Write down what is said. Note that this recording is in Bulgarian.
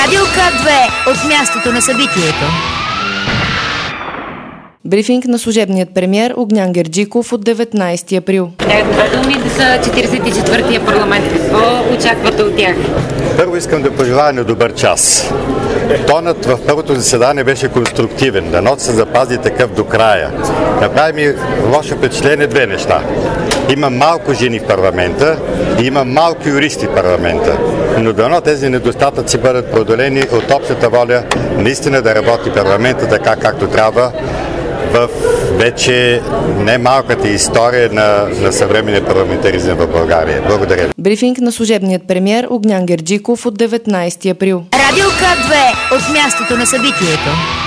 Радио К2 от мястото на събитието. Брифинг на служебният премиер Огнян Герджиков от 19 април. Две думи да са 44-тия парламент. Какво очаквате от тях? Първо искам да пожелая на добър час. Тонът в първото заседание беше конструктивен. Дано се запази такъв до края. Направи ми лошо впечатление две неща. Има малко жени в парламента и има малко юристи в парламента. Но дано тези недостатъци бъдат преодолени от общата воля наистина да работи парламента така както трябва в вече немалката история на съвременния парламентаризъм в България. Благодаря ви. Брифинг на служебният премиер Огнян Герджиков от 19 април. Радио К2 от мястото на събитието.